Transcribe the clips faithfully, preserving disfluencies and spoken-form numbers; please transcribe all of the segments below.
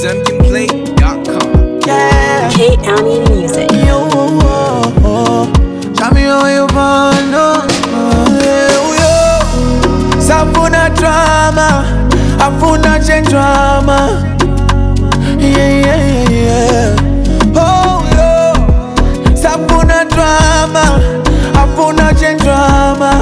zambian play dot com. Yeah. K Ami Music. Yo, oh, oh. Tell me how you wanna. Yo, yo. Safuna drama, afuna change drama. Yeah, yeah, yeah. Oh, yo. Safuna drama, afuna change drama.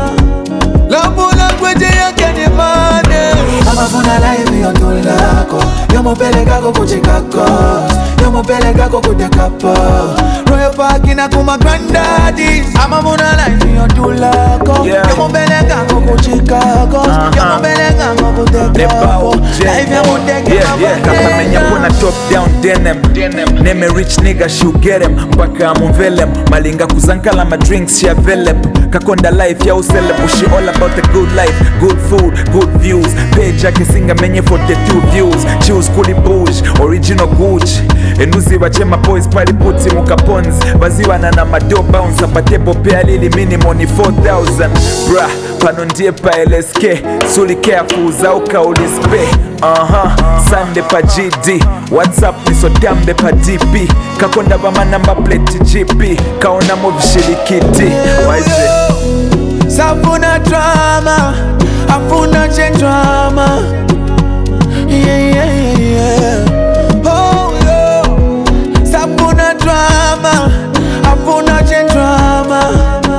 Love language ya keni mane. Amafuna life yo tulako. Yo mo pelegako kuchikako. Yo mo pelegako kudekapo. Royal Park ina kuma granddaddy. Amafuna life yo tulako. Yo mo pelegako kuchikako. Yo mo pelegako kudekapo. Life ya mundeke yeah, yeah. Kaka menya pona top down denim, denim. Name a rich nigga she'll get him. Mpaka amuvelem. Malinga kuzankala ma drinks ya velep. Kakonda life ya uselep. She all about the good life, good food, good views. Page yake singa menye forty-two views. Choose kuli bush, original Gucci. Enuzi wachema boys pali puti mukapons. Baziwa na na mado bounce. Apatebo pea lili minimum ni four thousand. Bruh, pano ndie pa L S K. Suli careful zauka ulispe. Uh-huh, Sunday pa G D. WhatsApp ni so dambe pa D P. Kakonda bama number plate G P. Kaona movi shilikiti. Waize Safuna drama, afuna change drama. Yeah, yeah, yeah. Oh, yo. Safuna drama, afuna change drama.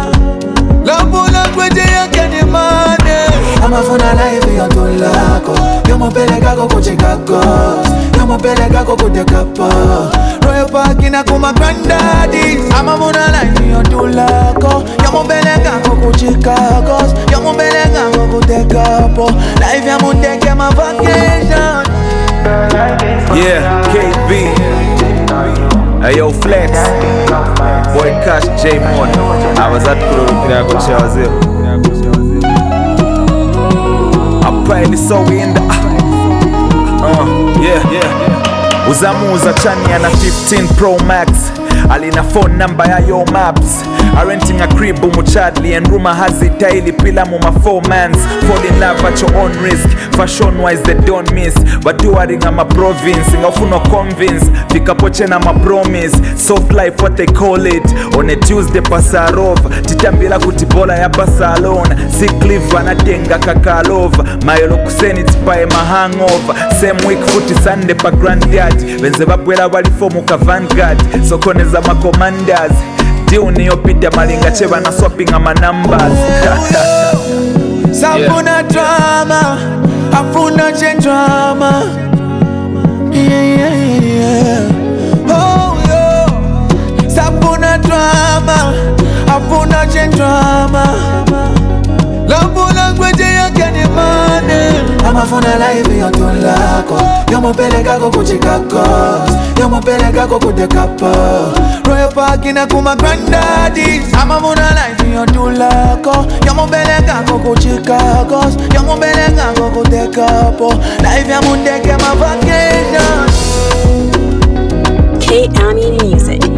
Love language ya keni mane. Amafuna life yo tulako. Yo mo pelegako kuchikako. Yo mo pelegako kudekapo. Royal Park ina kuma granddaddy. Amafuna life yo tulako. Yo mo pelegako kuchikako. Yo mo pelegako kudekapo. Life ya mundeke ma vacation. yeah, K B. Ayo Flex. Boy Cash J Mod. I was at Kurukira Kocha Wazir. Apparently so we in the uh, yeah, yeah. Uzamuza chani ana fifteen Pro Max. Alina phone number ya yo maps. I renting a crib umu Chadley. And rumor has it daily pila muma four mans. Fall in love at your own risk. Fashion wise they don't miss. But do a ring my province. Ingafu no convince. Fika poche na ma promise. Soft life what they call it. On a Tuesday pasarov. Titambila kutibola ya pasa alone. Sick leave anatenga kakalova. Mayolo kuseni tipae ma hangover. Same week footy Sunday pa granddad. Benze babwela wali fomu ka vanguard. So koneza ma commanders. Diu niyo pita malinga cheva na swapping ama numbers. Safuna drama, afuna change drama. Yeah, yeah, yeah. Oh, yo. Safuna drama, afuna change drama. Love language ya keni mane. Amafuna life yo tulako. Yo mo pelegako kuchikako. Yo mo pelegako kudekapo. Royal Park ina kuma granddaddy. Amafuna life yo tulako. Yo mo pelegako kuchikako. Yo mo pelegako kudekapo. Life ya mundeke ma vacation. K Ami Music.